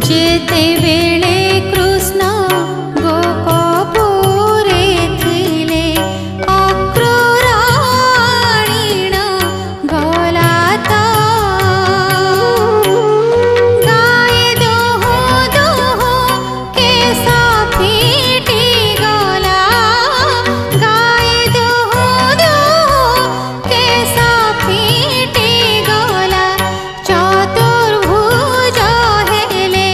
ଯେତେବେଳେ କୃଷ୍ଣ ଗୋପପୁରେ ଥିଲେ ଅକ୍ରୁରାଣୀଣ ଗଲା ତ ଗାଈ ଦୁହୁଁ ଦୁହୁଁ କେଶ ଫିଟି ଗଲା ଗାଈ ଦୁହୁଁ ଦୁହୁଁ କେଶ ଫିଟି ଗଲା ଚତୁର୍ଭୁଜ ହେଲେ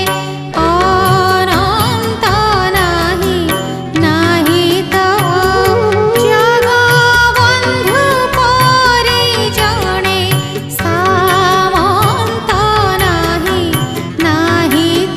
ଅନନ୍ତ ନାହିଁ ନାହିଁ ତ ଜଗବନ୍ଧୁ ପରି ଜଣେ ସାମନ୍ତ ନାହିଁ ନାହିଁ ତ।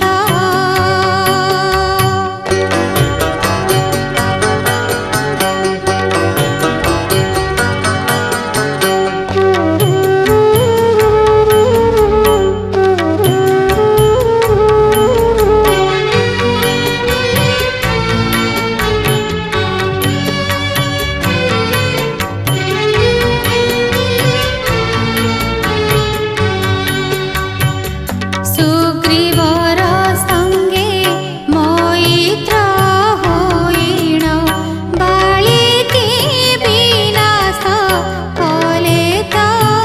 ସୁଗ୍ରୀବର ସଙ୍ଗେ ମୈତ୍ର ହୋଇଣ ବାଳିକୀ ବିନାଶ କଲେ ତ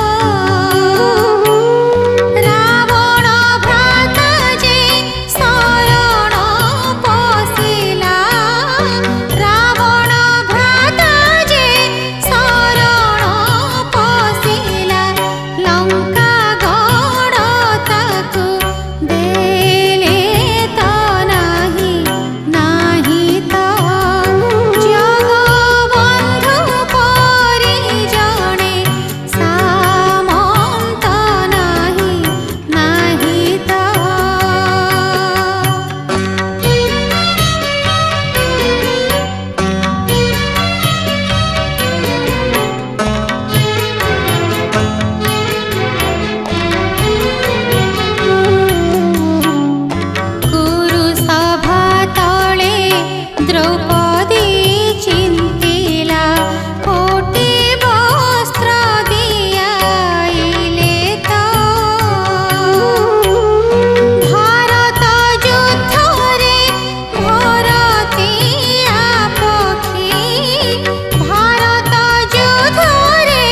ରାବଣ ଭ୍ରାତା ଯେ ଶରଣ ପଶିଲା ରାବଣ ଭ୍ରାତା ଯେ ଶରଣ ପଶିଲା ଲଙ୍କା ଗଡ଼ ତାକୁ ଦେଲେ ତ ନାହିଁ ନାହିଁ ତ ଜଗବନ୍ଧୁ ପରି ଜଣେ ସାମନ୍ତ ନାହିଁ ନାହିଁ ତ। କୁରୁ ସଭା ତଳେ ଦ୍ରୌପଦୀ ଚିନ୍ତିଲା କୋଟି ବସ୍ତ୍ର ଦିଆଇଲେ ତ ଭାରତ ଯୁଦ୍ଧରେ ଭରତିଆ ପକ୍ଷୀ ଭାରତ ଯୁଦ୍ଧରେ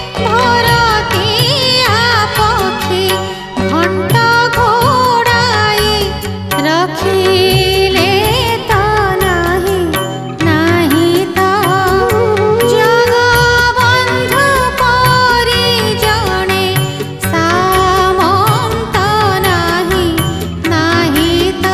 ଭରତିଆ ପକ୍ଷୀ ଘଣ୍ଟ ଘୋଡ଼ାଇ ରଖିଲେ ତ ନାହିଁ ନାହିଁ ତ ଜଗବନ୍ଧୁ ପରି ଜଣେ ସାମନ୍ତ ନାହିଁ ନାହିଁ ତ।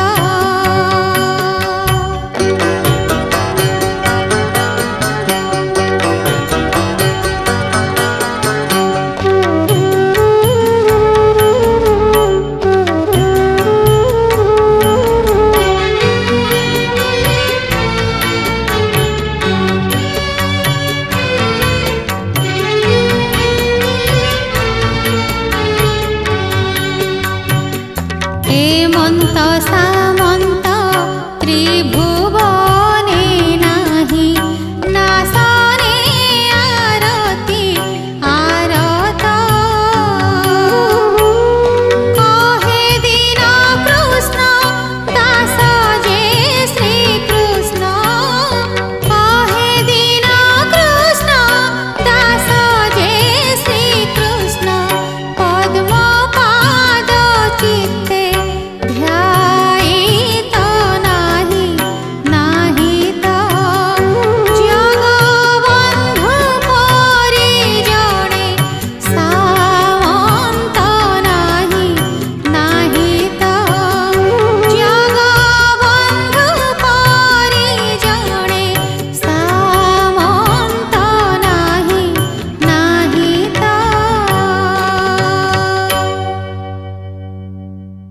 ହେମନ୍ତ